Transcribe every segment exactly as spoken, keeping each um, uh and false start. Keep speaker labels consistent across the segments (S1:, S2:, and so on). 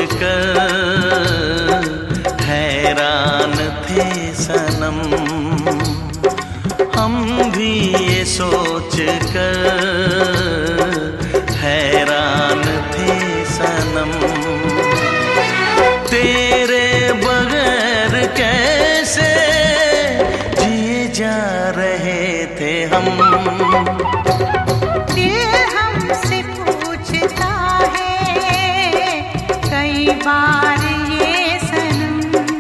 S1: कर हैरान थे सनम, हम भी ये सोच कर हैरान थे सनम। तेरे बगैर कैसे जिए जा रहे थे हम।
S2: दिल हमसे पूछता है कई बार ये सनम।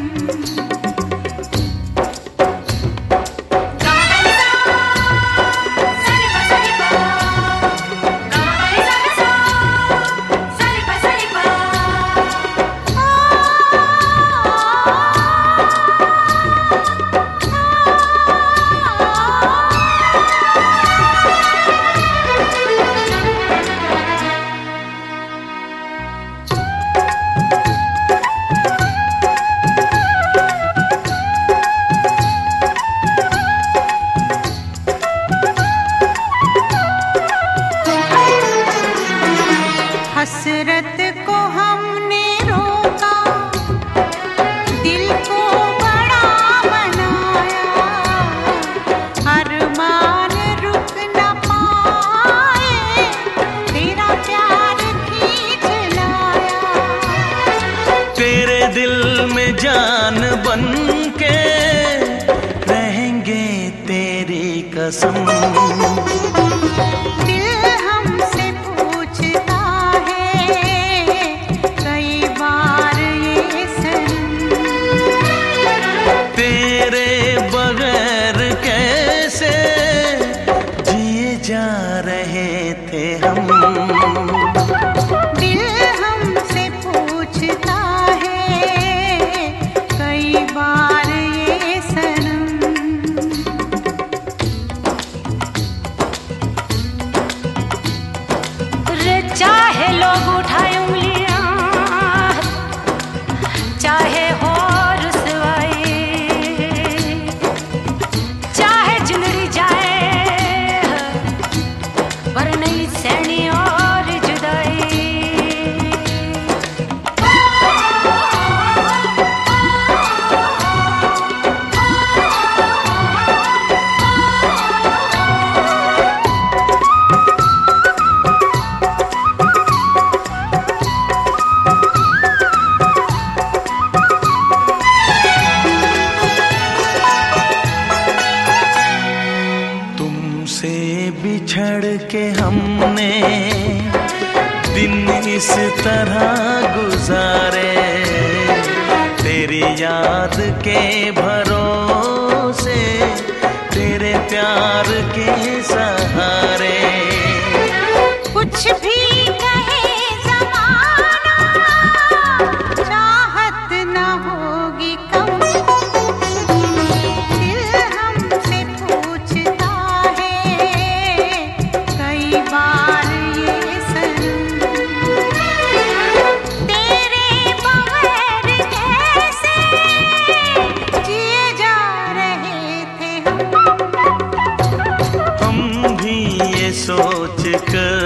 S2: हसरत को हमने रोका, दिल को बड़ा बनाया, अरमान रुक न पाए, तेरा प्यार खींच लाया।
S1: तेरे दिल में जान बन के रहेंगे तेरी कसम। जा रहे थे हम।
S2: दिल हमसे पूछता है कई बार ये सनम। रे चाहे लोग उठाए उंगलियां, चाहे हो रुसवाई, चाहे जिंदड़ी जाए पर नहीं सहनी और जुदाई।
S1: तुमसे बिछड़ के हमने दिन इस तरह गुजारे, तेरी याद के भरोसे, तेरे प्यार के सहारे।
S2: कुछ भी कहे ज़माना, चाहत न होगी कम। दिल हमसे पूछता है कई बार ये सनम। तेरे बगैर कैसे जिए जा रहे थे हम।
S1: हम भी ये सोच कर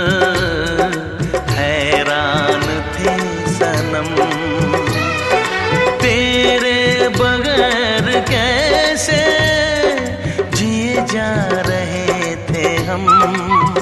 S1: हैरान थे सनम। तेरे बगैर कैसे जिए जा रहे थे हम।